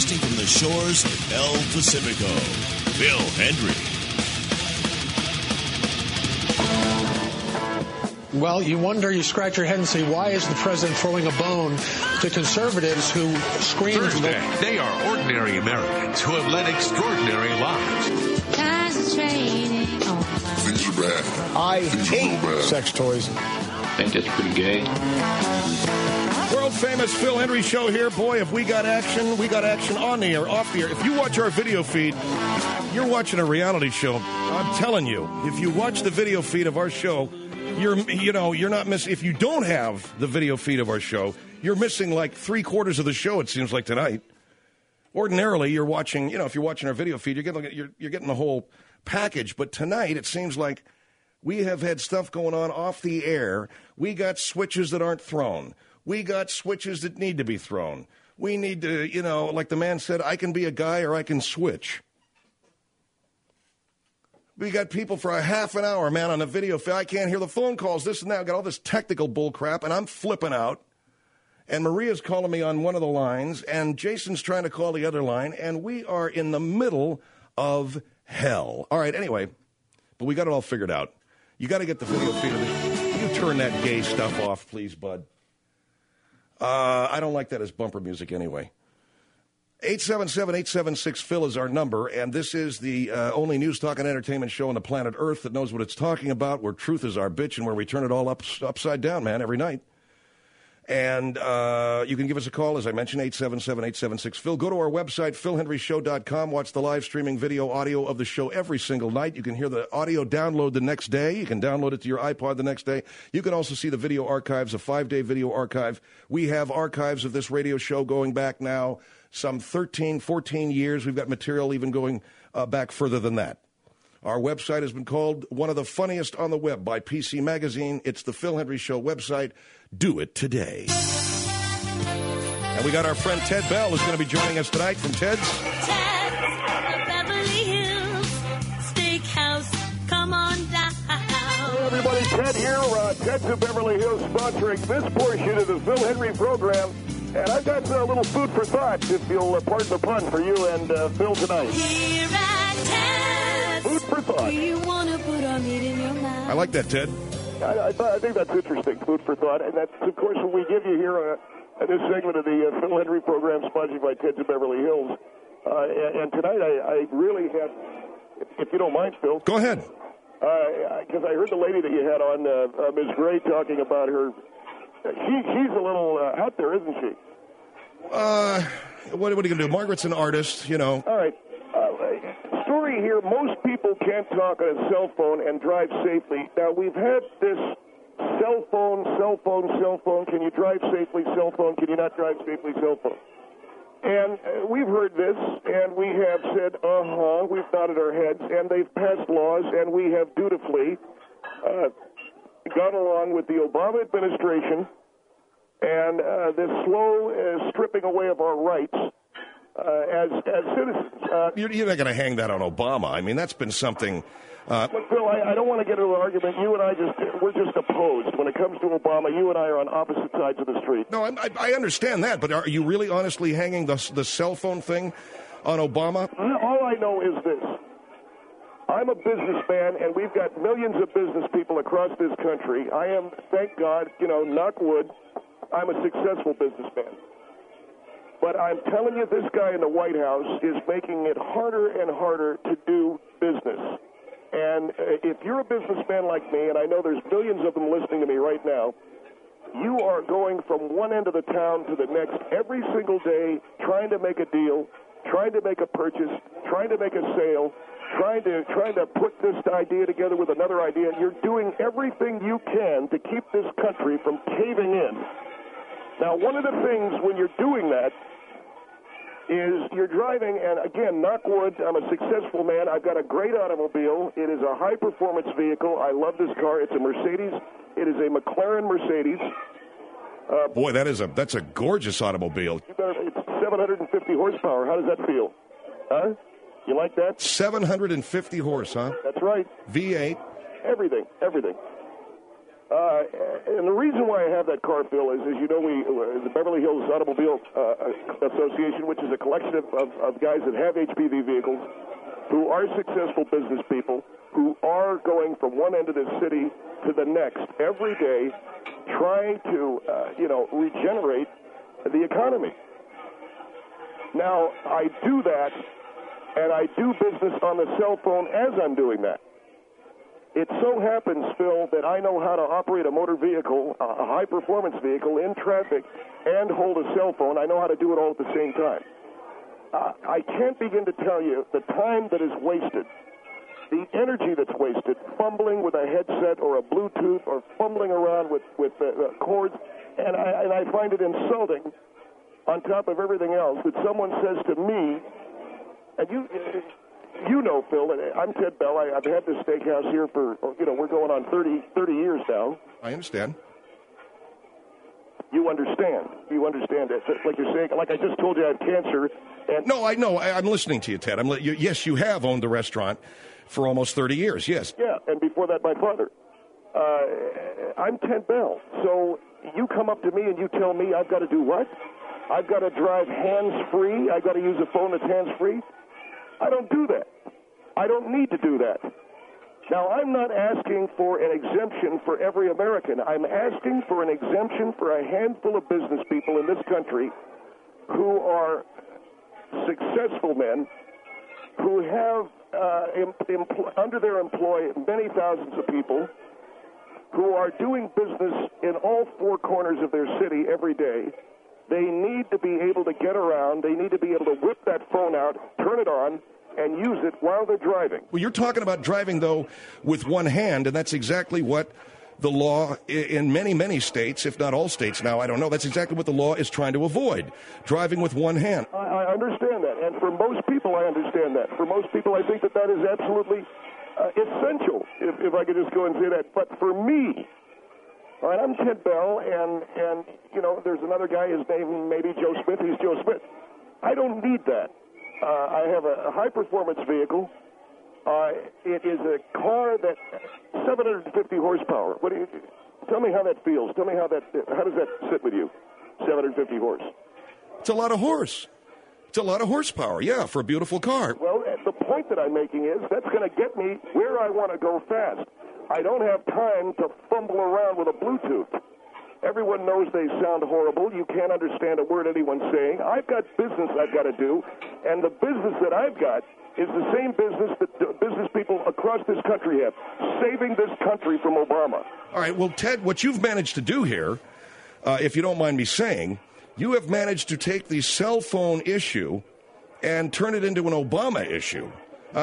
broadcasting from the shores of El Pacifico, Phil Hendrie. Well, you wonder, you scratch your head and say, why is the president throwing a bone to conservatives who scream? Thursday, they are ordinary Americans who have led extraordinary lives. Things are bad. I hate sex toys. I think that's pretty gay. World famous Phil Hendrie show here. Boy, if we got action on the air, off the air. If you watch our video feed, you're watching a reality show. I'm telling you, if you watch the video feed of our show, you're not missing. If you don't have the video feed of our show, you're missing like 3/4 of the show, it seems like tonight. Ordinarily, you're watching, if you're watching our video feed, you're getting the whole package. But tonight, it seems like we have had stuff going on off the air. We got switches that aren't thrown. We got switches that need to be thrown. We need to, like the man said, I can be a guy or I can switch. We got people for a half an hour, man, on the video. I can't hear the phone calls, this and that. I got all this technical bull crap, and I'm flipping out. And Maria's calling me on one of the lines, and Jason's trying to call the other line, and we are in the middle of hell. All right, anyway, but we got it all figured out. You got to get the video feed of it. You turn that gay stuff off, please, bud. I don't like that as bumper music anyway. 877-876-PHIL is our number, and this is the only news, talk, and entertainment show on the planet Earth that knows what it's talking about, where truth is our bitch, and where we turn it all upside down, man, every night. And you can give us a call, as I mentioned, 877-876-PHIL. Go to our website, philhendrieshow.com. Watch the live streaming video audio of the show every single night. You can hear the audio download the next day. You can download it to your iPod the next day. You can also see the video archives, a 5-day video archive. We have archives of this radio show going back now some 13, 14 years. We've got material even going back further than that. Our website has been called one of the funniest on the web by PC Magazine. It's the Phil Hendrie Show website. Do it today. And we got our friend Ted Bell who's going to be joining us tonight from Ted's Beverly Hills Steakhouse. Come on down. Hey everybody, Ted here. Ted's of Beverly Hills sponsoring this portion of the Phil Hendrie program. And I've got a little food for thought, if you'll pardon the pun, for you and Phil tonight. Here at Ted's. Food for thought. You want to put our meat in your mouth. I like that, Ted. I think that's interesting, food for thought. And that's, of course, what we give you here in this segment of the Phil Hendrie program sponsored by Ted's of Beverly Hills. And tonight I really have, if you don't mind, Phil. Go ahead. Because I heard the lady that you had on, Ms. Gray, talking about her. She's a little out there, isn't she? What are you going to do? Margaret's an artist, All right. Story here, most people can't talk on a cell phone and drive safely. Now, we've had this cell phone, can you drive safely, cell phone, can you not drive safely, cell phone? And we've heard this, and we have said, we've nodded our heads, and they've passed laws, and we have dutifully gone along with the Obama administration and this slow stripping away of our rights as citizens. You're not going to hang that on Obama. I mean, that's been something. But Phil, I don't want to get into an argument. You and I we're just opposed. When it comes to Obama, you and I are on opposite sides of the street. No, I understand that, but are you really honestly hanging the cell phone thing on Obama? All I know is this. I'm a businessman, and we've got millions of business people across this country. I am, thank God, knock wood, I'm a successful businessman. But I'm telling you, this guy in the White House is making it harder and harder to do business. And if you're a businessman like me, and I know there's millions of them listening to me right now, you are going from one end of the town to the next every single day, trying to make a deal, trying to make a purchase, trying to make a sale, trying to put this idea together with another idea. You're doing everything you can to keep this country from caving in. Now, one of the things when you're doing that is you're driving, and again, knock wood, I'm a successful man. I've got a great automobile. It is a high-performance vehicle. I love this car. It's a Mercedes. It is a McLaren Mercedes. Boy, that's a gorgeous automobile. It's 750 horsepower. How does that feel? Huh? You like that? 750 horse, huh? That's right. V8. Everything. And the reason why I have that car, Phil, is, as you know, the Beverly Hills Automobile Association, which is a collection of guys that have HPV vehicles, who are successful business people, who are going from one end of the city to the next every day, trying to, regenerate the economy. Now, I do that, and I do business on the cell phone as I'm doing that. It so happens, Phil, that I know how to operate a motor vehicle, a high-performance vehicle, in traffic and hold a cell phone. I know how to do it all at the same time. I can't begin to tell you the time that is wasted, the energy that's wasted, fumbling with a headset or a Bluetooth or fumbling around with cords, and I find it insulting, on top of everything else, that someone says to me, and you know, Phil, I'm Ted Bell. I've had this steakhouse here for, we're going on 30 years now. I understand. You understand. You understand it. Like you're saying, like I just told you I have cancer. And No, I know. I'm listening to you, Ted. Yes, you have owned the restaurant for almost 30 years, yes. Yeah, and before that, my father. I'm Ted Bell. So you come up to me and you tell me I've got to do what? I've got to drive hands-free? I've got to use a phone that's hands-free? I don't do that. I don't need to do that. Now, I'm not asking for an exemption for every American. I'm asking for an exemption for a handful of business people in this country who are successful men who have under their employ many thousands of people who are doing business in all four corners of their city every day. They need to be able to get around. They need to be able to whip that phone out, turn it on, and use it while they're driving. Well, you're talking about driving, though, with one hand, and that's exactly what the law in many, many states, if not all states now, I don't know, that's exactly what the law is trying to avoid, driving with one hand. I understand that, and for most people, I understand that. For most people, I think that is absolutely essential, if I could just go and say that. But for me, all right, I'm Ted Bell, and there's another guy, his name may be Joe Smith. He's Joe Smith. I don't need that. I have a high-performance vehicle. It is a car that 750 horsepower. Tell me how that feels. Tell me how does that sit with you? 750 horse. It's a lot of horse. It's a lot of horsepower, yeah, for a beautiful car. Well, the point that I'm making is that's going to get me where I want to go fast. I don't have time to fumble around with a Bluetooth. Everyone knows they sound horrible. You can't understand a word anyone's saying. I've got business I've got to do, and the business that I've got is the same business that business people across this country have, saving this country from Obama. All right, well, Ted, what you've managed to do here, if you don't mind me saying, you have managed to take the cell phone issue and turn it into an Obama issue.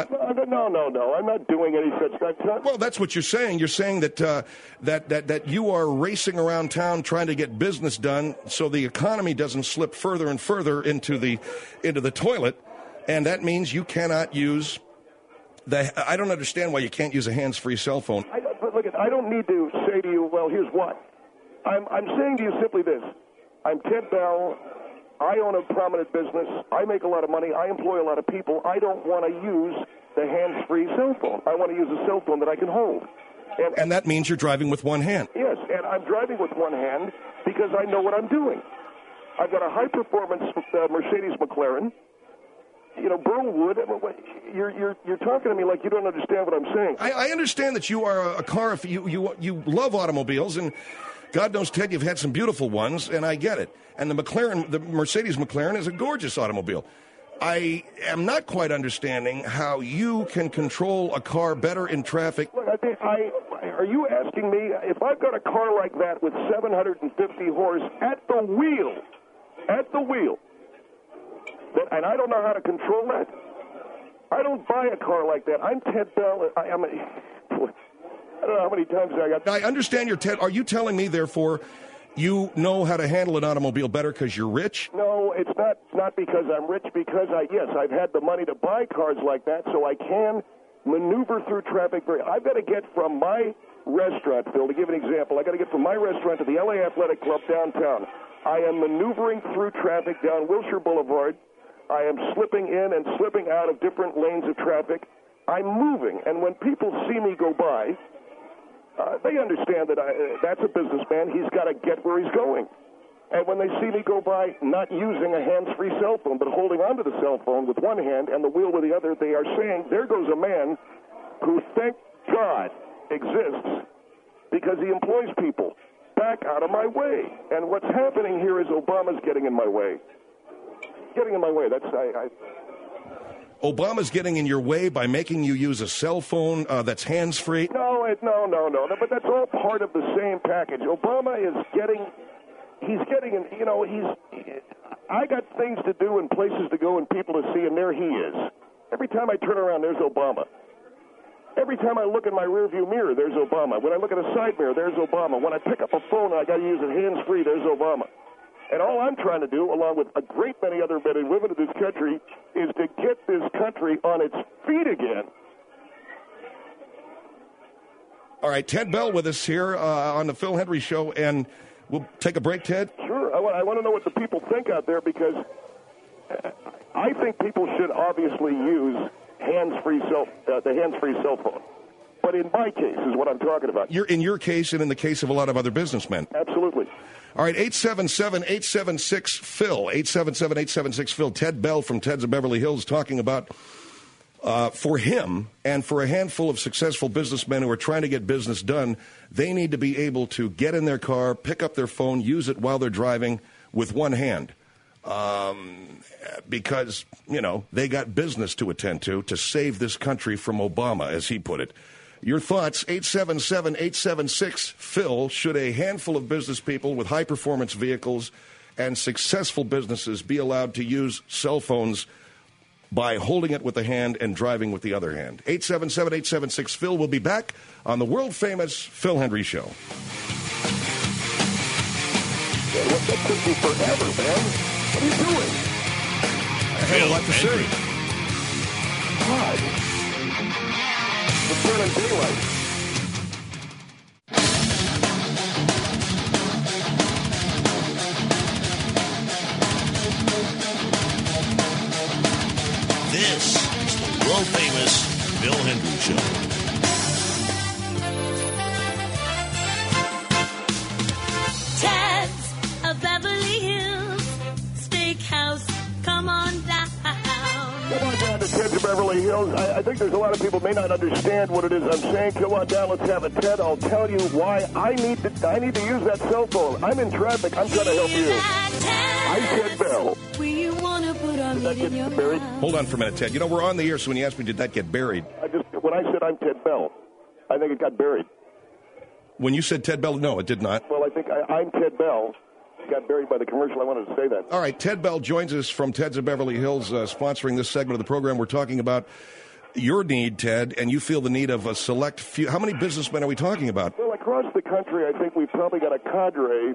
No. I'm not doing any such thing. Well, that's what you're saying. You're saying that that you are racing around town trying to get business done so the economy doesn't slip further and further into the toilet, and that means you cannot use I don't understand why you can't use a hands-free cell phone. I don't need to say to you, well, here's what. I'm saying to you simply this. I'm Ted Bell. I own a prominent business. I make a lot of money. I employ a lot of people. I don't want to use the hands-free cell phone. I want to use a cell phone that I can hold. And that means you're driving with one hand. Yes, and I'm driving with one hand because I know what I'm doing. I've got a high-performance Mercedes McLaren. Burl Wood, you're talking to me like you don't understand what I'm saying. I understand that you are a car, you love automobiles, and God knows, Ted, you've had some beautiful ones, and I get it. And the Mercedes McLaren is a gorgeous automobile. I am not quite understanding how you can control a car better in traffic. Look, are you asking me if I've got a car like that with 750 horse at the wheel, and I don't know how to control that? I don't buy a car like that. I'm Ted Bell. I don't know how many times I got. I understand you're Ted. Are you telling me, therefore, you know how to handle an automobile better because you're rich? No, it's not because I'm rich. Because I've had the money to buy cars like that, so I can maneuver through traffic. I've got to get from my restaurant, Phil. To give an example, I got to get from my restaurant to the LA Athletic Club downtown. I am maneuvering through traffic down Wilshire Boulevard. I am slipping in and slipping out of different lanes of traffic. I'm moving, and when people see me go by, they understand that that's a businessman. He's got to get where he's going. And when they see me go by not using a hands-free cell phone, but holding onto the cell phone with one hand and the wheel with the other, they are saying, there goes a man who, thank God, exists because he employs people. Back out of my way. And what's happening here is Obama's getting in my way. Getting in my way. Obama's getting in your way by making you use a cell phone that's hands-free? No. But that's all part of the same package. Obama is getting... He's getting, I got things to do and places to go and people to see, and there he is. Every time I turn around, there's Obama. Every time I look in my rearview mirror, there's Obama. When I look at a side mirror, there's Obama. When I pick up a phone and I got to use it hands-free, there's Obama. And all I'm trying to do, along with a great many other men and women of this country, is to get this country on its feet again. All right, Ted Bell with us here on the Phil Hendrie Show, and we'll take a break, Ted. Sure. I want to know what the people think out there, because I think people should obviously use the hands-free cell phone. But in my case is what I'm talking about. In your case and in the case of a lot of other businessmen. Absolutely. All right, 877-876-PHIL, 877-876-PHIL. Ted Bell from Ted's of Beverly Hills talking about, for him and for a handful of successful businessmen who are trying to get business done, they need to be able to get in their car, pick up their phone, use it while they're driving with one hand. Because, they got business to attend to save this country from Obama, as he put it. Your thoughts, 877-876-PHIL. Should a handful of business people with high-performance vehicles and successful businesses be allowed to use cell phones by holding it with the hand and driving with the other hand? 877-876-PHIL. We'll be back on the world-famous Phil Hendrie Show. That took me forever, man. What are you doing? I had a lot to say. God. It's burning daylight. This is the world-famous Phil Hendrie Show. Ted's of Beverly Hills Steakhouse. Come on down. Come on down to Ted's of Beverly Hills. I think there's a lot of people may not understand what it is I'm saying. Come on down, let's have a Ted. I'll tell you why I need to use that cell phone. I'm in traffic. I'm trying to help you. I'm Ted Bell. Where you want to put our meat in your buried? mouth. Hold on for a minute, Ted. We're on the air, so when you asked me, did that get buried? When I said I'm Ted Bell, I think it got buried. When you said Ted Bell, no, it did not. Well, I think I'm Ted Bell. Got buried by the commercial. I wanted to say that. All right, Ted Bell joins us from Ted's of Beverly Hills, sponsoring this segment of the program. We're talking about your need, Ted, and you feel the need of a select few. How many businessmen are we talking about? Well, across the country, I think we've probably got a cadre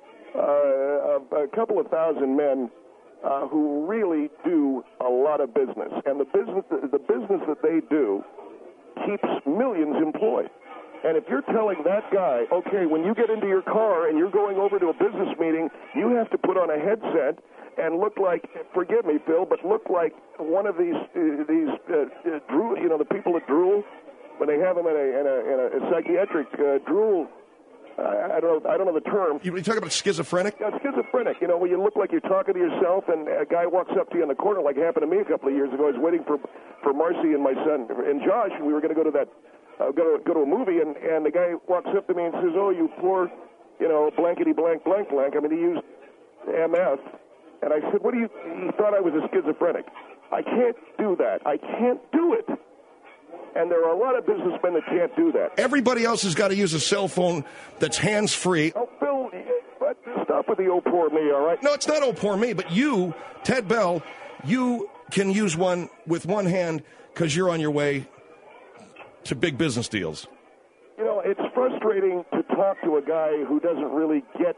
of a couple of thousand men who really do a lot of business, and the business that they do keeps millions employed. And if you're telling that guy, okay, when you get into your car and you're going over to a business meeting, you have to put on a headset and look like, forgive me, Phil, but look like one of these drool, the people that drool, when they have them in a psychiatric drool. I don't know the term. You talking about schizophrenic? Yeah, schizophrenic. Where you look like you're talking to yourself, and a guy walks up to you in the corner, like happened to me a couple of years ago. I was waiting for Marcy and my son and Josh, and we were going to go to that. Go to a movie, and the guy walks up to me and says, "Oh, you poor, blankety blank blank blank." I mean, he used MF, and I said, "What do you?" He thought I was a schizophrenic. I can't do that. I can't do it. And there are a lot of businessmen that can't do that. Everybody else has got to use a cell phone that's hands-free. Oh, Phil, but stop with the "oh poor me," all right? No, it's not "oh poor me," but you, Ted Bell, you can use one with one hand because you're on your way to big business deals. It's frustrating to talk to a guy who doesn't really get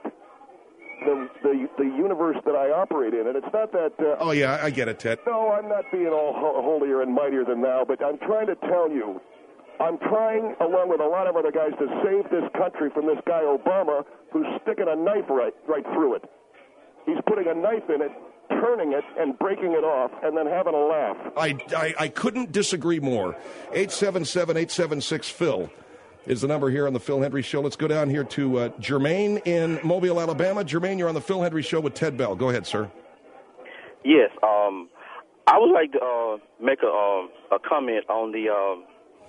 the universe that I operate in, and it's not that... oh, yeah, I get it, Ted. No, I'm not being all holier and mightier than thou, but I'm trying to tell you, I'm trying, along with a lot of other guys, to save this country from this guy Obama, who's sticking a knife right through it. He's putting a knife in it, turning it and breaking it off, and then having a laugh. I couldn't disagree more. 877-876-PHIL. is the number here on the Phil Hendry Show. Let's go down here to Jermaine in Mobile, Alabama. Jermaine, you're on the Phil Hendry Show with Ted Bell. Go ahead, sir. Yes, I would like to make a comment on on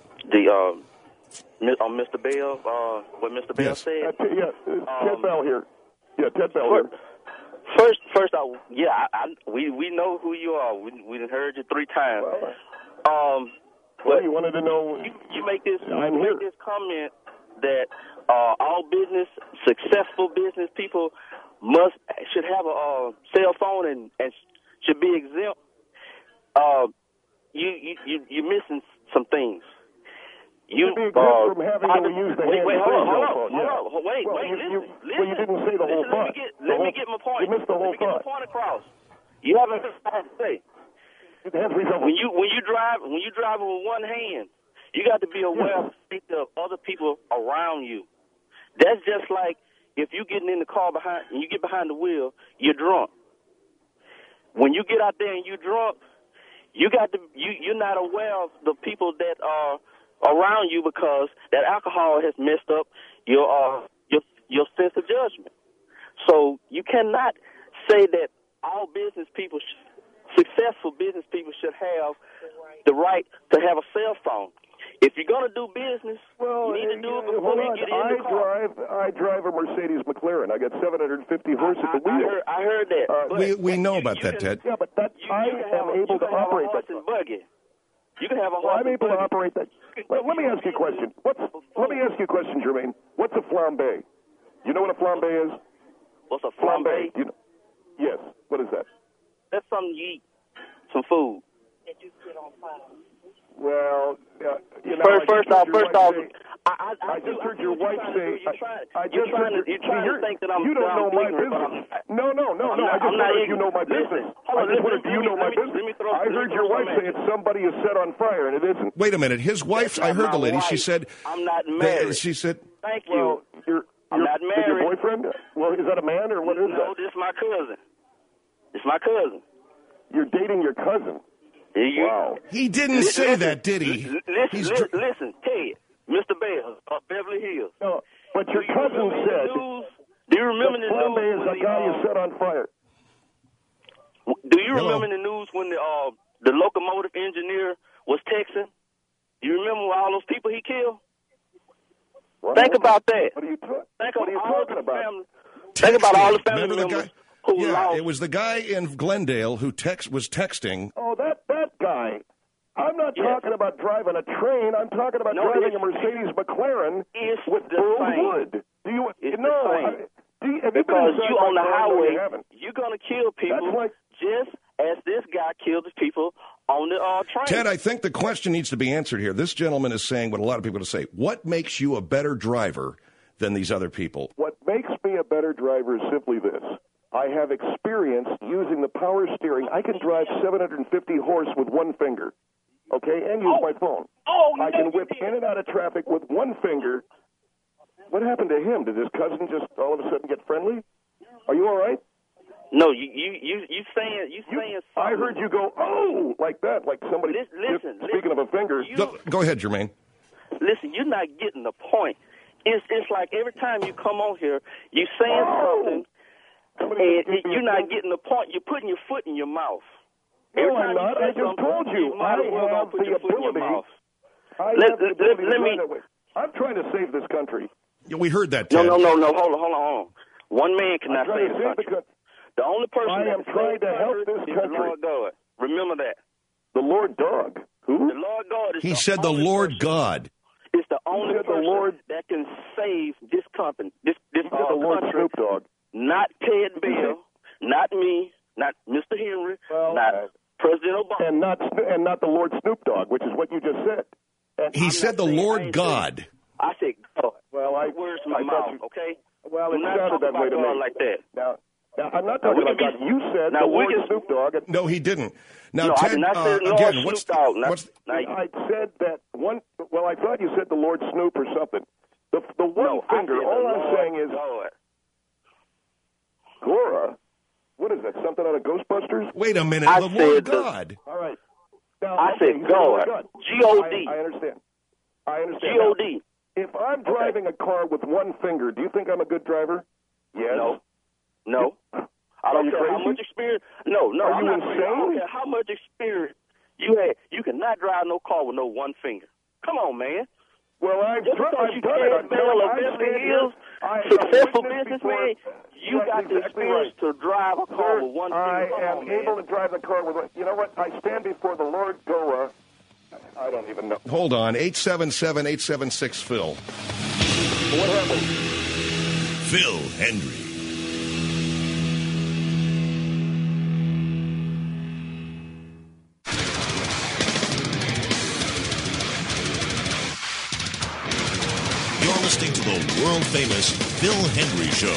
Mr. Bell, what Mr. Bell said. Ted Bell here. Yeah, Ted Bell here. First, we know who you are. We heard you 3 times. Well, you wanted to know. You make this comment that all successful business people should have a cell phone and should be exempt. You're missing some things. You be exempt from having to use the wait, listen. Well, you didn't say the whole thought. Let me get my point. You missed the whole thought. Let me get my point across. You haven't heard what I have to say. When you drive with one hand, you got to be aware of the safety of other people around you. That's just like if you getting in the car and you get behind the wheel, you're drunk. When you get out there and you're drunk, you're not aware of the people that are around you because that alcohol has messed up your sense of judgment. So you cannot say that all successful business people should have the right to have a cell phone. If you're going to do business, you need to do it before you get in the car. I drive a Mercedes McLaren. I got 750 horse at the wheel. I heard that. We know about that, Ted. Yeah, but I am able to operate that. Buggy. You can have a horse. I'm able to operate that. Well, let me ask you a question. Let me ask you a question, Jermaine. What's a flambe? You know what a flambe is? What's a flambe? Yes. What is that? That's something you eat. Some food. That you put on fire. Well, first off, I just heard your wife say. You're trying to think that I'm. You don't know my business. No. I just wondered if you know my business. I just wondered, do you know my business? I heard your wife say it's somebody is set on fire, and it isn't. Wait a minute. His wife. I heard the lady. She said. I'm not married. She said. Thank you. Well, I'm not married. Is your boyfriend? Well, is that a man or what is that? No, this is my cousin. It's my cousin. You're dating your cousin. Wow. He didn't say that, did he? Listen, Ted, Mr. Bell of Beverly Hills. No, but your cousin said. Do you remember the news? Is a guy you set on fire. Do you remember the news when the locomotive engineer was texting? Do you remember all those people he killed? What? Think about that. What are you talking about? Think about all the family members. It was the guy in Glendale who was texting. Oh, that guy. I'm not talking about driving a train. I'm talking about driving a Mercedes McLaren with burled wood. Do you know? Because you on the highway, you're going to kill people just as this guy killed the people on the train. Ted, I think the question needs to be answered here. This gentleman is saying what a lot of people say. What makes you a better driver than these other people? What makes me a better driver is simply this. I have experience using the power steering. I can drive 750 horse with one finger, okay, and use my phone. I can whip in and out of traffic with one finger. What happened to him? Did his cousin just all of a sudden get friendly? Are you all right? No, you saying something. I heard you go, oh, like that, like somebody. Speaking of a finger. Go ahead, Jermaine. Listen, you're not getting the point. It's like every time you come on here, you saying something. And you're not getting the point. You're putting your foot in your mouth. No, I'm not. I just told you. I have the ability. I'm trying to save this country. Yeah, we heard that, Ted. No. Hold on. One man cannot save this country. The only person I am trying to help this country. The Lord God. Remember that. The Lord Dog. Who? The Lord God is He said the Lord God. It's the only person that can save this company. This the Lord country. Snoop Dogg. Not Ted Bell, not me, not Mr. Henry, not President Obama. And not the Lord Snoop Dogg, which is what you just said. And he said the Lord God. I said God. Well, words in my mouth, okay? Well, it sounded that way to me. Like that. Now, I'm not talking about God. You said the Lord Snoop Dogg. No, he didn't. Now, no, Ted, I did not say again, Lord Snoop Dogg. I said that one. Well, I thought you said the Lord Snoop or something. The one finger. All I'm saying is. Gora? What is that? Something out of Ghostbusters? Wait a minute. The Lord God. All right. Now, I said God. G-O-D. I understand. G-O-D. If I'm driving a car with one finger, do you think I'm a good driver? Yes. No. I don't you care how crazy? much experience. No, Are I'm you not crazy. I don't insane? care how much experience you had. You cannot drive no car with no one finger. Come on, man. Well, I've Just because done you it. can't spell a Beverly Hills successful businessman, you got the experience to drive a car with one finger. I Come am on, man. able to drive the car with one. You know what? I stand before the Lord Goa. I don't even know. Hold on. 877-876-PHIL. What happened? Phil Hendry. You're listening to the world-famous Phil Hendry Show.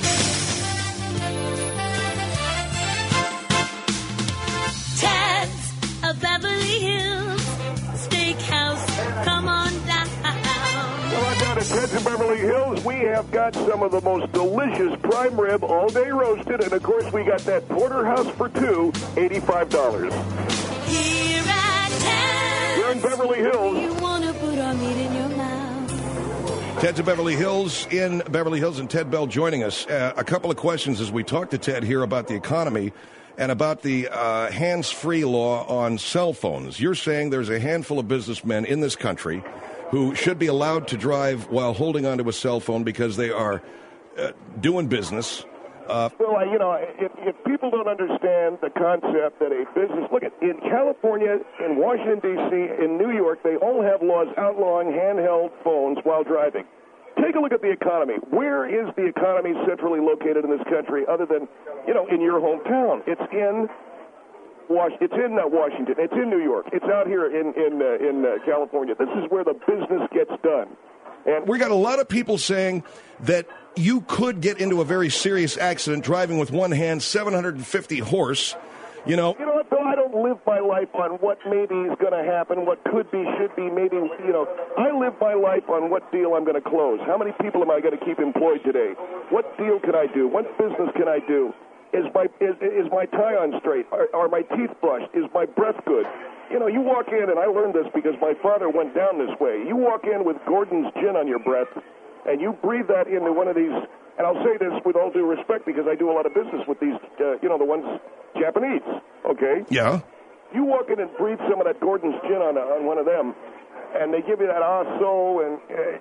Ted's of Beverly Hills Steakhouse. Come on down. Well, I'm down at Ted's in Beverly Hills. We have got some of the most delicious prime rib all day roasted. And, of course, we got that porterhouse for two, $85. Here at Ted's. We're in Beverly Hills. You want to put our meat in your mouth. Ted's of Beverly Hills in Beverly Hills, and Ted Bell joining us. A couple of questions as we talk to Ted here about the economy and about the hands-free law on cell phones. You're saying there's a handful of businessmen in this country who should be allowed to drive while holding onto a cell phone because they are doing business. Well, if people don't understand the concept that a business... Look, in California, in Washington, D.C., in New York, they all have laws outlawing handheld phones while driving. Take a look at the economy. Where is the economy centrally located in this country other than, in your hometown? It's in Washington. It's in New York. It's out here in California. This is where the business gets done. And We got a lot of people saying that you could get into a very serious accident driving with one hand, 750 horse. You know what, Bill? I don't live my life on what maybe is going to happen, what could be, should be, maybe, I live my life on what deal I'm going to close. How many people am I going to keep employed today? What deal can I do? What business can I do? Is my tie on straight? Are my teeth brushed? Is my breath good? You walk in, and I learned this because my father went down this way. You walk in with Gordon's gin on your breath, and you breathe that into one of these, and I'll say this with all due respect because I do a lot of business with these, the ones Japanese, okay? Yeah. You walk in and breathe some of that Gordon's gin on one of them, and they give you that aso, and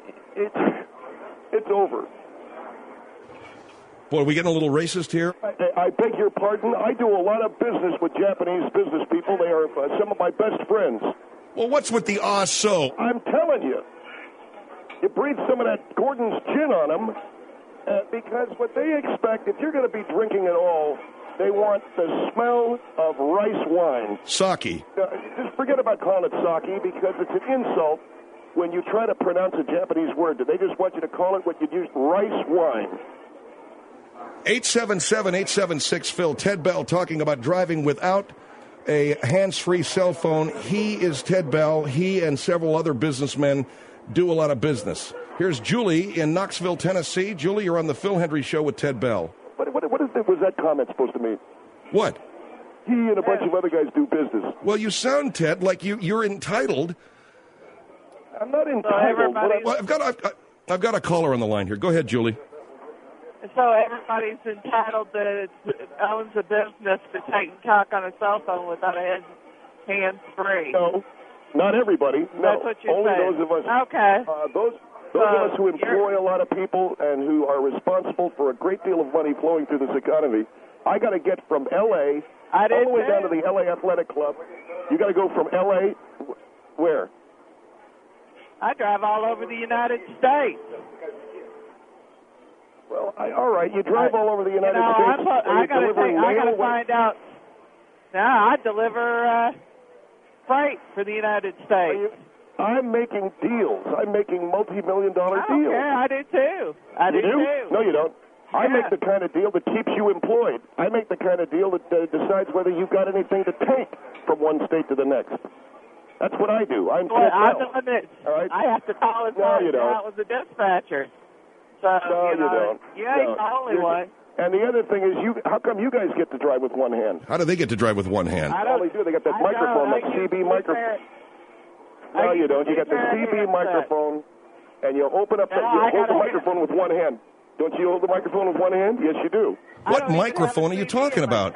it's over. Boy, are we getting a little racist here? I beg your pardon. I do a lot of business with Japanese business people. They are some of my best friends. Well, what's with the so? I'm telling you. You breathe some of that Gordon's gin on them because what they expect, if you're going to be drinking at all, they want the smell of rice wine. Sake. Just forget about calling it sake because it's an insult when you try to pronounce a Japanese word. They just want you to call it what you'd use, rice wine. 877-876-PHIL. Ted Bell talking about driving without a hands-free cell phone. He is Ted Bell. He and several other businessmen do a lot of business. Here's Julie in Knoxville, Tennessee. Julie, you're on the Phil Hendry Show with Ted Bell. Was that comment supposed to mean? What? He and a bunch of other guys do business. Well, you sound, Ted, like you're entitled. I'm not entitled. Well, I've got a caller on the line here. Go ahead, Julie. So everybody's entitled that owns a business to take and talk on a cell phone without a hands-free. No, not everybody. No, that's what you're only saying. those of us. Okay. Those of us who employ a lot of people and who are responsible for a great deal of money flowing through this economy. I got to get from L.A. all the way down to the L.A. Athletic Club. You got to go from L.A. Where? I drive all over the United States. Well, all right. You drive all over the United States. I got to find out. Now I deliver freight for the United States. I'm making deals. I'm making multi-million-dollar deals. Okay, I do too. I do too. No, you don't. Yeah. I make the kind of deal that keeps you employed. I make the kind of deal that decides whether you've got anything to take from one state to the next. That's what I do. I'm the limit. All right? I have to call it out with the dispatcher. So, no, you don't. You ain't the only one. And the other thing is, how come you guys get to drive with one hand? How do they get to drive with one hand? All they do, they got that microphone, that CB microphone. No, you don't. You got the CB microphone. and you open up, you hold the microphone with one hand. Don't you hold the microphone with one hand? Yes, you do. What microphone are you talking about?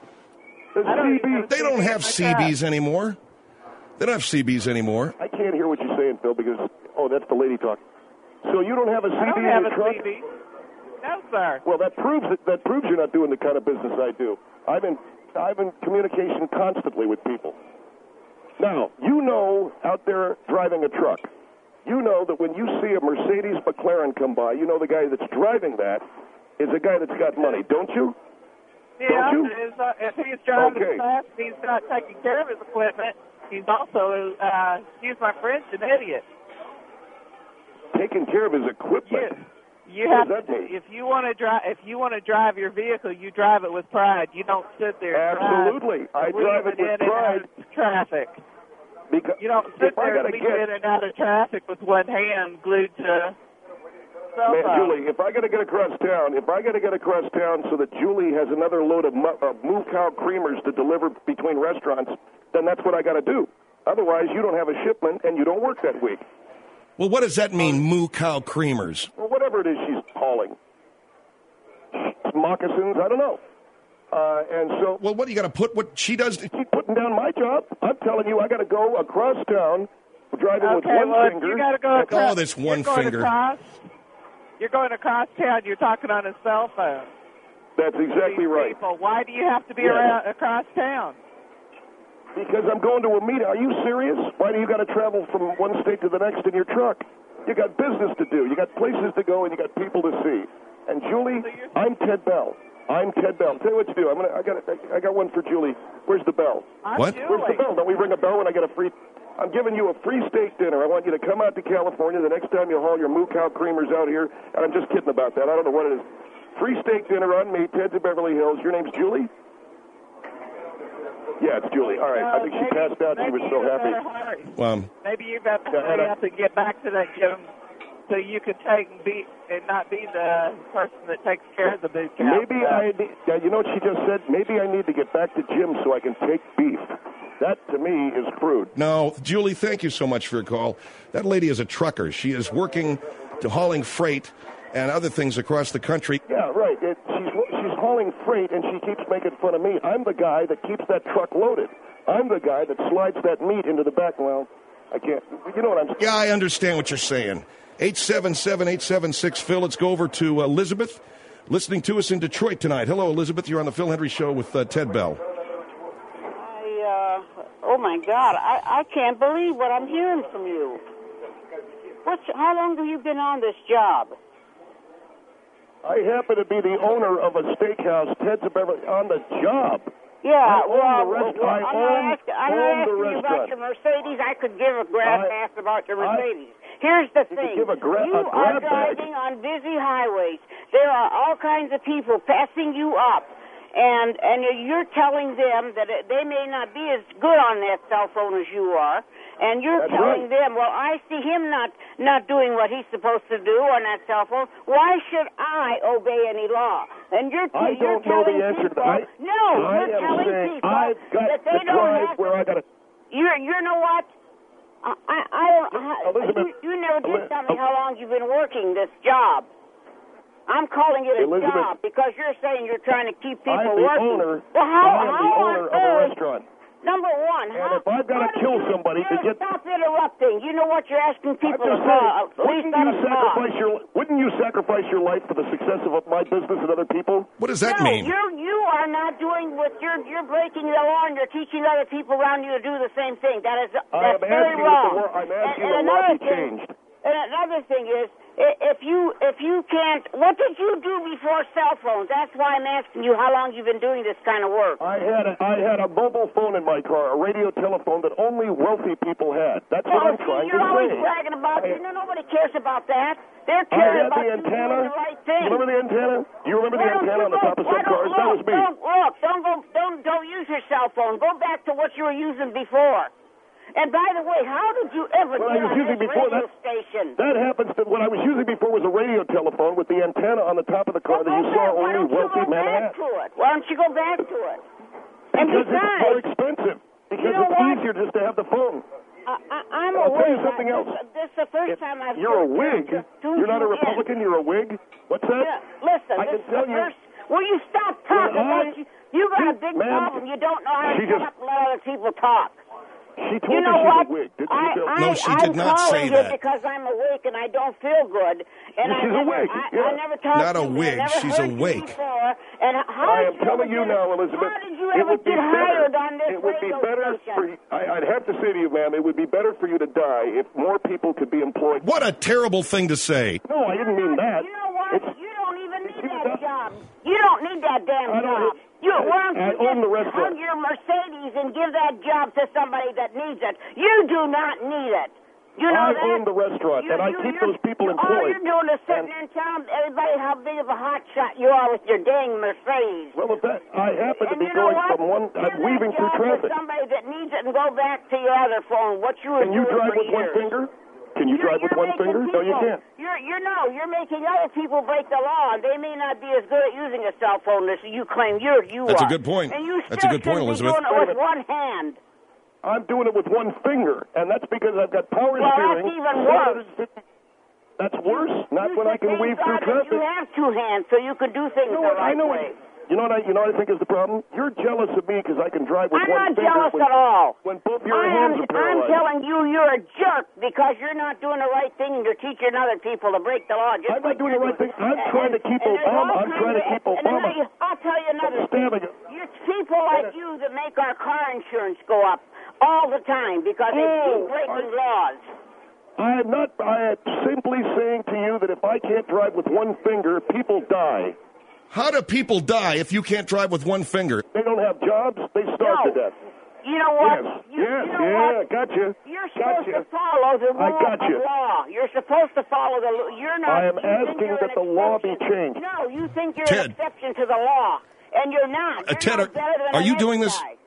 They don't have CBs anymore. They don't have CBs anymore. I can't hear what you're saying, Phil, because, that's the lady talking. So you don't have a CB in your truck? CB. No, sir. Well, that proves you're not doing the kind of business I do. I'm in communication constantly with people. Now, you know out there driving a truck, you know that when you see a Mercedes McLaren come by, you know the guy that's driving that is a guy that's got money, don't you? Yeah, don't you? If he's driving fast, he's not taking care of his equipment. He's also, excuse my French, an idiot. Taking care of his equipment. You have to. If you want to drive your vehicle, you drive it with pride. You don't sit there. Absolutely, I drive it with pride. Traffic. Because you don't sit there and leave in and out of traffic with one hand glued to. Julie, if I got to get across town so that Julie has another load of Moo Cow creamers to deliver between restaurants, then that's what I got to do. Otherwise, you don't have a shipment and you don't work that week. Well, what does that mean, Moo Cow creamers? Well, whatever it is she's hauling. Moccasins, I don't know. And so... Well, what, you got to put what she does... She's putting down my job. I'm telling you, I got to go across town driving with one finger. You got to go across, this one finger. You're going across town. You're talking on a cell phone. That's exactly right. People. Why do you have to be around across town? Because I'm going to a meeting. Are you serious? Why do you got to travel from one state to the next in your truck? You got business to do. You got places to go, and you got people to see. And Julie, I'm Ted Bell. I'm Ted Bell. Tell you what to do. I got one for Julie. Where's the bell? What? Where's the bell? Don't we ring a bell when I get a free? I'm giving you a free steak dinner. I want you to come out to California the next time you haul your Moo Cow creamers out here. And I'm just kidding about that. I don't know what it is. Free steak dinner on me, Ted's of Beverly Hills. Your name's Julie? Yeah, it's Julie. All right. I think she passed out. She was so happy. Maybe you better hurry up and get back to that gym so you can take and not be the person that takes care of the Moo Cow. Maybe you know what she just said? Maybe I need to get back to gym so I can take beef. That, to me, is crude. No, Julie, thank you so much for your call. That lady is a trucker. She is working to hauling freight and other things across the country. Yeah, right. She's hauling freight, and she keeps making fun of me. I'm the guy that keeps that truck loaded. I'm the guy that slides that meat into the back. Well, I can't. You know what I'm saying? Yeah, I understand what you're saying. 877-876-PHIL. Let's go over to Elizabeth, listening to us in Detroit tonight. Hello, Elizabeth. You're on the Phil Hendrie Show with Ted Bell. Oh, my God. I can't believe what I'm hearing from you. How long have you been on this job? I happen to be the owner of a steakhouse, Ted's of Beverly, on the job. Yeah, I'm not asking you about your Mercedes. I could give a grab ass about your Mercedes. Here's the thing. You are driving on busy highways. There are all kinds of people passing you up. And you're telling them that they may not be as good on that cell phone as you are, and you're telling them, well, I see him not doing what he's supposed to do on that cell phone. Why should I obey any law? And you're telling people, you're telling people that they don't have to. You know what? You never did tell me how long you've been working this job. I'm calling it a job because you're saying you're trying to keep people working. I am the owner of a restaurant. Number one, and if I've got to kill somebody to get... Stop interrupting. You know what you're asking people to call. Wouldn't you sacrifice your life for the success of my business and other people? What does that mean? You are not doing what you're breaking the law, and you're teaching other people around you to do the same thing. That's very wrong. I'm asking the law to be changed. And another thing is, if you can't, what did you do before cell phones? That's why I'm asking you how long you've been doing this kind of work. I had a mobile phone in my car, a radio telephone that only wealthy people had. That's what I'm trying to say. You're always bragging about it. Nobody cares about that. They're caring about you doing the right thing. You remember the antenna? Do you remember the antenna on the top of some cars? That was me. Don't use your cell phone. Go back to what you were using before. And by the way, how did you ever get on this radio station? That happens to what I was using before was a radio telephone with the antenna on the top of the car that you saw only wealthy men had. Why don't you go back to it? And because it's more expensive. Because it's easier just to have the phone. I'm I'll a tell you wig. something else. This is the first time I've You're a heard wig? You're not a Republican, you're a wig? What's that? Yeah, listen, I this can is tell the you. first... Will you stop talking? You got a big problem. You don't know how to shut up and let other people talk. She told you know me she's what? awake. Didn't she, Bill? No, she did not say that. I'm calling you because I'm awake and I don't feel good. And She's awake. I never talked Not to a you. wig. I never She's heard you awake. before. And how I did am you telling you ever now, Elizabeth. How did you it ever would be get better. hired on this It would be radio better station? for you. I'd have to say to you, ma'am, it would be better for you to die if more people could be employed. What a terrible thing to say. No, I didn't mean that. You know what? You don't even need that job. You don't need that damn job. I own the restaurant. Hug your Mercedes and give that job to somebody that needs it. You do not need it. You know I that? own the restaurant, and I keep those people employed. All you're doing is sitting there and telling everybody how big of a hot shot you are with your dang Mercedes. Well, if that, I happen to And be you know going what? from one, I'm weaving through traffic. Somebody that needs it and go back to your other phone. What you were Can you doing drive for with one years. finger? Can you drive with one finger? No, you can't. You're making other people break the law, and they may not be as good at using a cell phone as you claim you are. That's a good point. And you That's a good point, Elizabeth. Elizabeth. Doing it with one hand. I'm doing it with one finger, and that's because I've got power steering. That's even worse. That's worse? Not when I can weave through traffic. You have two hands, so you can do things the right way. You know what I think is the problem? You're jealous of me because I can drive with one finger. I'm not jealous at all. When both your hands are paralyzed. I'm telling you, you're a jerk because you're not doing the right thing and you're teaching other people to break the law. I'm not doing the right thing. I'm trying to keep Obama. I'm trying to keep Obama. I'll tell you another thing. It's people like you that make our car insurance go up all the time because they keep breaking laws. I am simply saying to you that if I can't drive with one finger, people die. How do people die if you can't drive with one finger? They don't have jobs. They starve to death. You know what? Yes, you know what? Gotcha. You're supposed to follow the rule of law. You're supposed to follow the law. You're not. I am asking that the law be changed. No, you think you're Ted. an exception to the law, and you're not. You're Ted, not better than are an you other doing this? guy.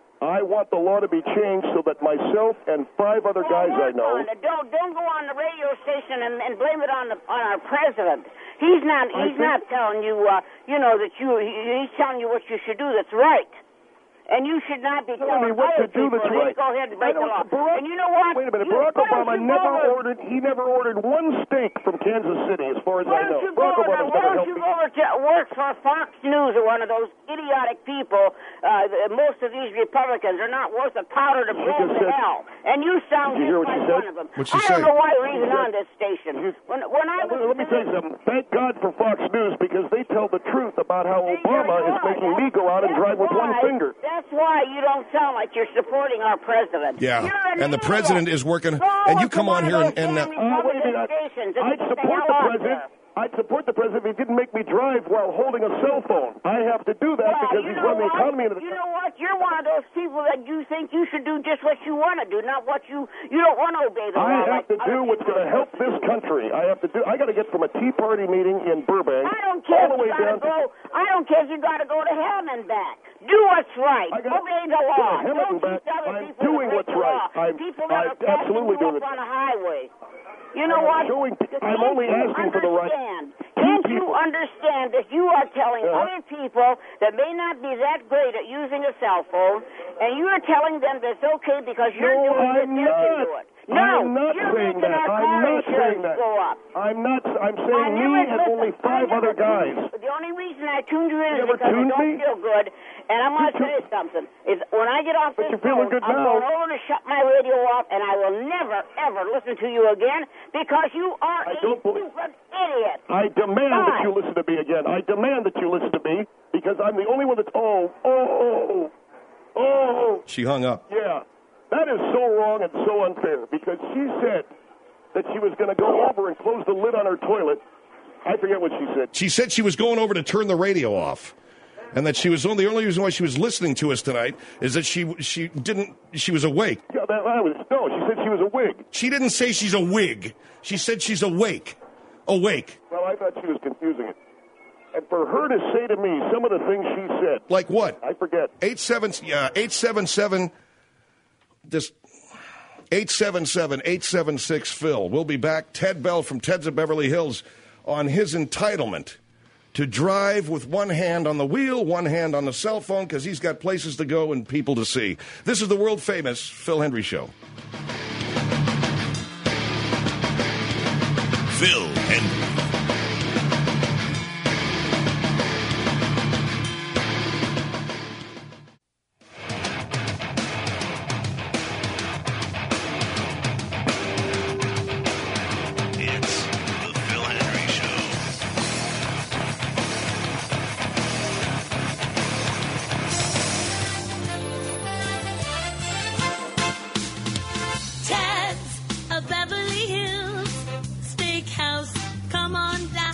I want the law to be changed so that myself and 5 other guys I know. Don't go on the radio station and blame it on our president. He's not telling you that he's telling you what you should do that's right. And you should not be telling me what other to do people that's right. go ahead and break the law. And you know what? Wait a minute. Barack Obama never ordered one steak from Kansas City, as far as I know. Why don't you go over to work for Fox News or one of those idiotic people? Most of these Republicans are not worth a powder to blow to hell. And you sound just like one of them. What'd she I don't say? know why you're even on this station. When I Let me tell you something. Thank God for Fox News because they tell the truth about how Obama is making me go out and drive with one finger. That's why you don't sound like you're supporting our president. Yeah, and the president is working, and you come on here and wait a minute. I'd support the president. I'd support the president if he didn't make me drive while holding a cell phone. I have to do that because he's run the economy into the... You know what? You're one of those people that you think you should do just what you want to do, not what you don't want to obey the law. I have to do what's going to help this country. I got to get from a Tea Party meeting in Burbank all the way down. I don't care if you got to go to hell and back. Do what's right. Obey the law. Don't teach other people doing to break what's the right. law. People that are absolutely passing doing it. on a highway. You know what? I'm only asking for the right. Can't you understand that you are telling other people that may not be that great at using a cell phone, and you are telling them that it's okay because you're doing it, they can do it? No, I'm not you're saying making that. our I'm car not saying insurance that. go up. I'm saying me and only 5 other guys. The only reason I tuned you in is You ever because I tuned don't me? feel good. And I'm going to tell you something. Is when I get off this you're feeling phone, good I'm now. going over to shut my radio off, and I will never, ever listen to you again because you are a stupid idiot. I demand that you listen to me again. I demand that you listen to me because I'm the only one that's... Oh. she hung up. Yeah. That is so wrong and so unfair because she said that she was going to go over and close the lid on her toilet. I forget what she said. She said she was going over to turn the radio off, and that she was the only reason why she was listening to us tonight is that she was awake. Yeah, she said she was a wig. She didn't say she's a wig. She said she's awake. Awake. Well, I thought she was confusing it. And for her to say to me some of the things she said. Like what? I forget. 877 Just 877-876-PHIL. We'll be back. Ted Bell from Ted's of Beverly Hills on his entitlement to drive with one hand on the wheel, one hand on the cell phone, because he's got places to go and people to see. This is the world-famous Phil Hendrie Show. Phil Hendry. It's the Phil Hendry Show. Ted's a Beverly Hills Steakhouse. Come on down.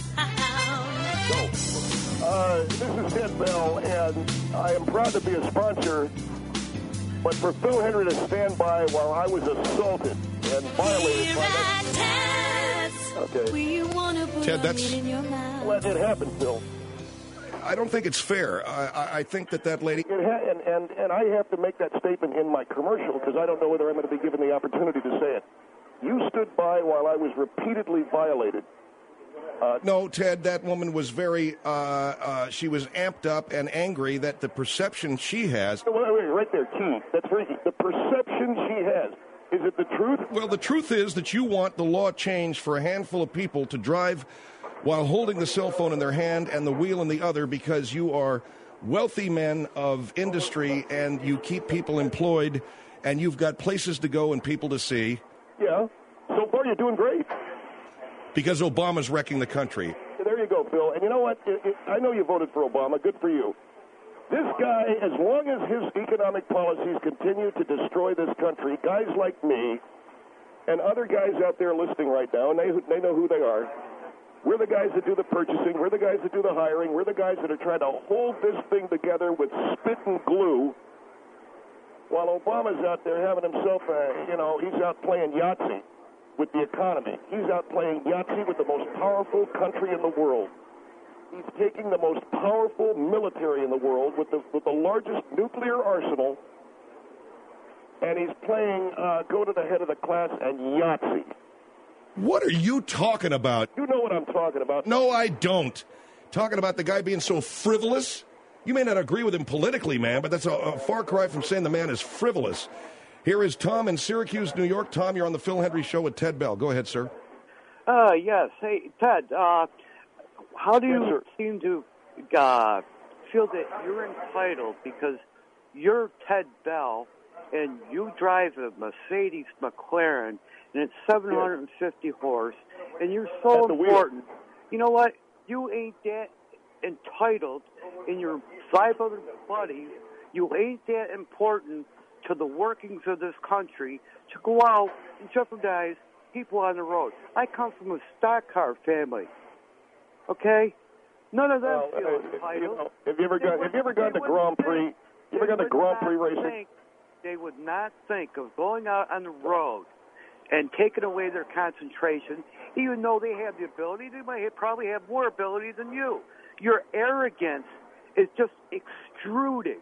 This is Ted Bell, and I am proud to be a sponsor. But for Phil Hendry to stand by while I was assaulted and violated by that... Okay. Ted, that's... Let it happen, Phil. I don't think it's fair. I think that lady... And I have to make that statement in my commercial because I don't know whether I'm going to be given the opportunity to say it. You stood by while I was repeatedly violated. No, Ted, that woman was very, she was amped up and angry that the perception she has... Wait, right there, key. That's very key. The perception she has. Is it the truth? Well, the truth is that you want the law changed for a handful of people to drive while holding the cell phone in their hand and the wheel in the other because you are wealthy men of industry and you keep people employed and you've got places to go and people to see. Yeah. So far, you're doing great. Because Obama's wrecking the country. There you go, Phil. And you know what? I know you voted for Obama. Good for you. This guy, as long as his economic policies continue to destroy this country, guys like me and other guys out there listening right now, and they know who they are, we're the guys that do the purchasing, we're the guys that do the hiring, we're the guys that are trying to hold this thing together with spit and glue, while Obama's out there having himself, he's out playing Yahtzee with the economy. He's out playing Yahtzee with the most powerful country in the world. He's taking the most powerful military in the world with the largest nuclear arsenal, and he's playing go to the head of the class and Yahtzee. What are you talking about? You know what I'm talking about. No, I don't. Talking about the guy being so frivolous? You may not agree with him politically, man, but that's a far cry from saying the man is frivolous. Here is Tom in Syracuse, New York. Tom, you're on the Phil Hendry Show with Ted Bell. Go ahead, sir. Yes. Hey, Ted, how do you seem to feel that you're entitled because you're Ted Bell and you drive a Mercedes McLaren and it's 750 horse and you're so important? You know what? You ain't that entitled in your 5 other buddies. You ain't that important to the workings of this country to go out and jeopardize people on the road. I come from a stock car family. Okay? None of them feel entitled. Have you ever gone to Grand Prix? You ever gone to Grand Prix racing? They would not think of going out on the road and taking away their concentration, even though they have the ability. They might probably have more ability than you. Your arrogance is just extruding.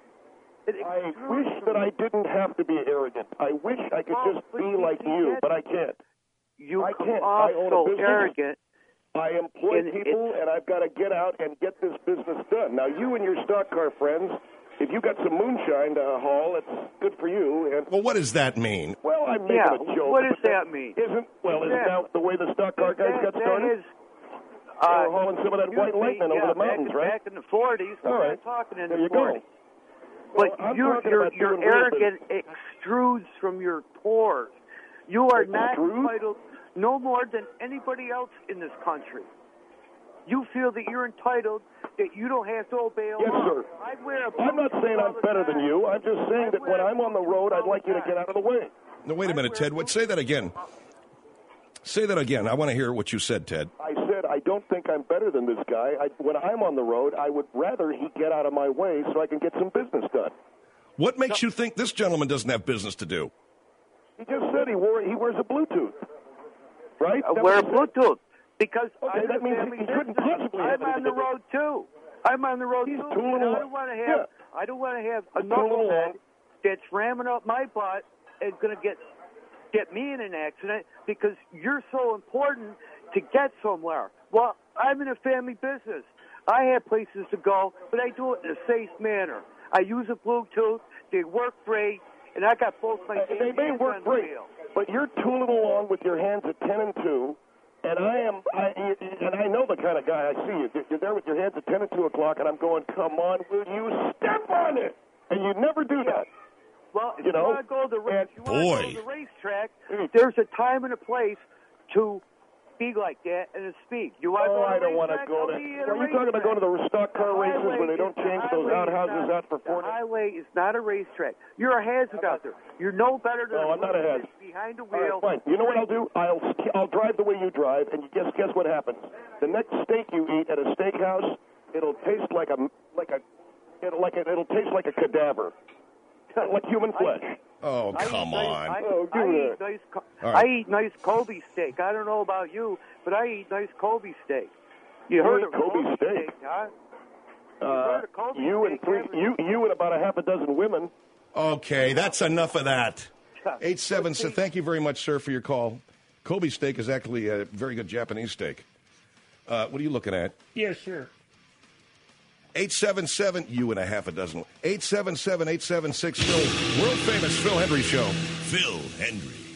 I wish that I didn't have to be arrogant. I wish I could just be like you, but I can't. I own a business. Arrogant. I employ people, and I've got to get out and get this business done. Now, you and your stock car friends, if you got some moonshine to haul, it's good for you. And well, what does that mean? Well, I'm making a joke. What does that mean? Isn't that the way the stock car guys got started? They were hauling some of that white lightning over the mountains, right? Back in the 40s. All right. Talking in there the you 40s. go. But your arrogance extrudes from your pores. You are not entitled no more than anybody else in this country. You feel that you're entitled, that you don't have to obey a law. Yes, sir. I'm not saying I'm better than you. I'm just saying that when I'm on the road, I'd like you to get out of the way. No, wait a minute, Ted. Say that again. Say that again. I want to hear what you said, Ted. I said I don't think I'm better than this guy. When I'm on the road, I would rather he get out of my way so I can get some business done. What makes you think this gentleman doesn't have business to do? He just said he wears a Bluetooth. Right? Wear a Bluetooth. Because that means he couldn't possibly have I'm on the road, too. I'm on the road, too. I don't want to have a knucklehead that's ramming up my butt and going to get me in an accident because you're so important to get somewhere. Well, I'm in a family business. I have places to go, but I do it in a safe manner. I use a Bluetooth. They work great, and I got both my hands They may work great, but you're tooling along with your hands at 10 and 2, And I know the kind of guy. I see you. You're there with your hands at 10 and 2 o'clock, and I'm going, come on, will you step on it? And you never do that. Well, if you want to go to the racetrack, there's a time and a place to speak like that and to speak. You want to go to I don't want to go to. Are you talking about going to the stock car races where they don't change those outhouses out for 40? The highway is not a racetrack. You're a hazard out there. You're no better than I'm not a hazard. Behind the wheel. Fine. You know what I'll do? I'll drive the way you drive, and guess what happens? The next steak you eat at a steakhouse, it'll taste it'll taste like a cadaver, like human flesh. Oh, come on. I eat nice Kobe steak. I don't know about you, but I eat nice Kobe steak. You heard of Kobe steak, huh? You and about a half a dozen women. Okay, that's enough of that. 877, thank you very much, sir, for your call. Kobe steak is actually a very good Japanese steak. What are you looking at? Yes, sir. 877, you and a half a dozen. 877-876-PHIL, world-famous Phil Hendry Show. Phil Hendry.